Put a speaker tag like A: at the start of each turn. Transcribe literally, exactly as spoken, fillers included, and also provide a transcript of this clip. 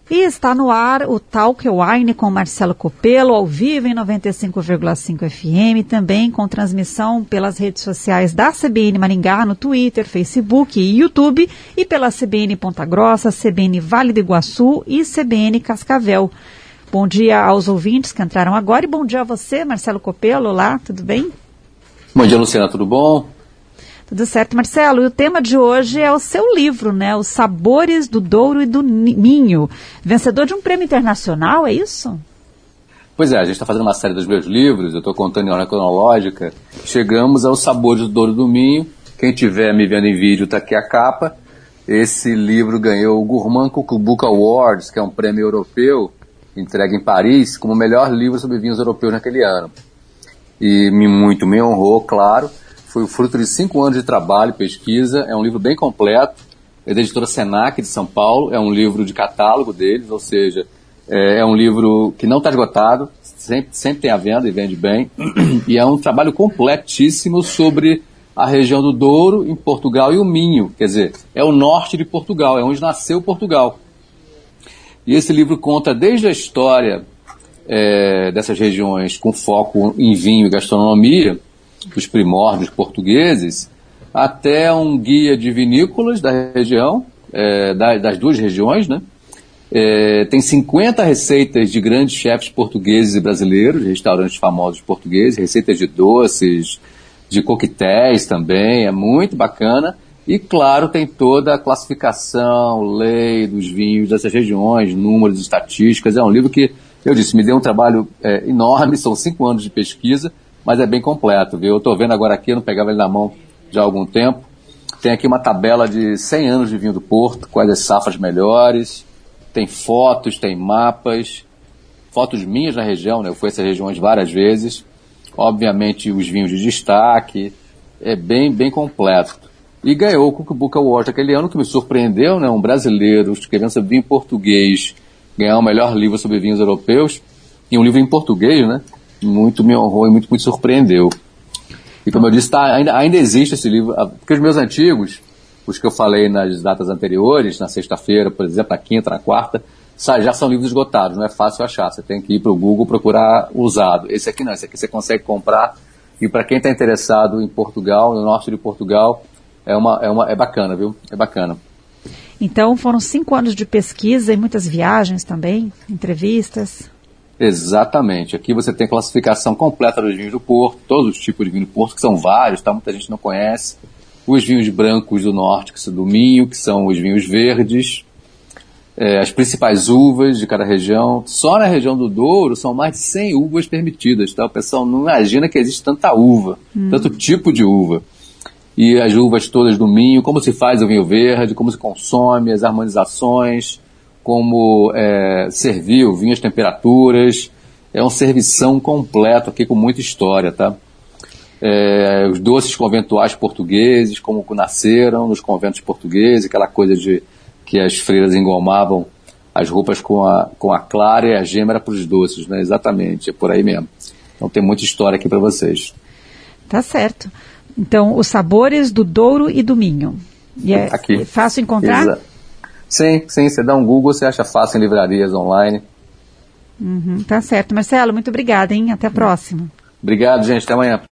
A: E está no ar o Talk Wine com Marcelo Copelo, ao vivo em noventa e cinco vírgula cinco F M, também com transmissão pelas redes sociais da C B N Maringá, no Twitter, Facebook e YouTube, e pela C B N Ponta Grossa, C B N Vale do Iguaçu e C B N Cascavel. Bom dia aos ouvintes que entraram agora e bom dia a você, Marcelo Copelo. Olá, tudo bem?
B: Bom dia, Luciana, tudo bom?
A: Tudo certo, Marcelo. E o tema de hoje é o seu livro, né? Os Sabores do Douro e do Minho. Vencedor de um prêmio internacional, é isso?
B: Pois é, a gente está fazendo uma série dos meus livros, eu estou contando em ordem cronológica. Chegamos aos Sabores do Douro e do Minho. Quem estiver me vendo em vídeo, está aqui a capa. Esse livro ganhou o Gourmand Cook Book Awards, que é um prêmio europeu, entregue em Paris, como o melhor livro sobre vinhos europeus naquele ano. E me, muito me honrou, claro. Foi o fruto de cinco anos de trabalho e pesquisa. É um livro bem completo. É da editora Senac de São Paulo. É um livro de catálogo deles, ou seja, é, é um livro que não está esgotado, sempre, sempre tem à venda e vende bem. E é um trabalho completíssimo sobre a região do Douro, em Portugal, e o Minho. Quer dizer, é o norte de Portugal, é onde nasceu Portugal. E esse livro conta desde a história é, dessas regiões com foco em vinho e gastronomia, dos primórdios portugueses, até um guia de vinícolas da região, é, das, das duas regiões, né? É, tem cinquenta receitas de grandes chefes portugueses e brasileiros, restaurantes famosos portugueses, receitas de doces, de coquetéis também, é muito bacana. E, claro, tem toda a classificação, lei dos vinhos dessas regiões, números, estatísticas. É um livro que, eu disse, me deu um trabalho é, enorme, são cinco anos de pesquisa, mas é bem completo, viu? Eu estou vendo agora aqui, eu não pegava ele na mão já há algum tempo. Tem aqui uma tabela de cem anos de vinho do Porto, quais as safras melhores. Tem fotos, tem mapas, fotos minhas na região, né? Eu fui a essas regiões várias vezes. Obviamente, os vinhos de destaque. É bem, bem completo. E ganhou o Cook Book Award aquele ano, que me surpreendeu, né? Um brasileiro escrevendo sobre vinho português ganhar o melhor livro sobre vinhos europeus. E um livro em português, né? Muito me honrou e muito me surpreendeu. E como eu disse, tá, ainda, ainda existe esse livro, porque os meus antigos, os que eu falei nas datas anteriores, na sexta-feira, por exemplo, na quinta, na quarta, já são livros esgotados, não é fácil achar, você tem que ir para o Google procurar usado. Esse aqui não, esse aqui você consegue comprar, e para quem está interessado em Portugal, no norte de Portugal, é, uma, é, uma, é bacana, viu? É bacana.
A: Então foram cinco anos de pesquisa e muitas viagens também, entrevistas.
B: Exatamente. Aqui você tem classificação completa dos vinhos do Porto, todos os tipos de vinho do Porto, que são vários, tá? Muita gente não conhece. Os vinhos brancos do norte, que são do Minho, que são os vinhos verdes. É, as principais uvas de cada região. Só na região do Douro são mais de cem uvas permitidas, tá? O pessoal não imagina que existe tanta uva, hum. tanto tipo de uva. E as uvas todas do Minho, como se faz o vinho verde, como se consome, as harmonizações, como é, servir o vinho, as temperaturas. É um servição completo aqui com muita história, tá? É, os doces conventuais portugueses, como nasceram nos conventos portugueses, aquela coisa de que as freiras engomavam as roupas com a, com a clara e a gema era para os doces, né? Exatamente, é por aí mesmo. Então tem muita história aqui para vocês.
A: Tá certo. Então, os Sabores do Douro e do Minho. E é
B: aqui.
A: Fácil encontrar?
B: Exato. Sim, sim, você dá um Google, você acha fácil em livrarias online.
A: Uhum, tá certo. Marcelo, muito obrigada, hein? Até a próxima.
B: Obrigado, gente. Até amanhã.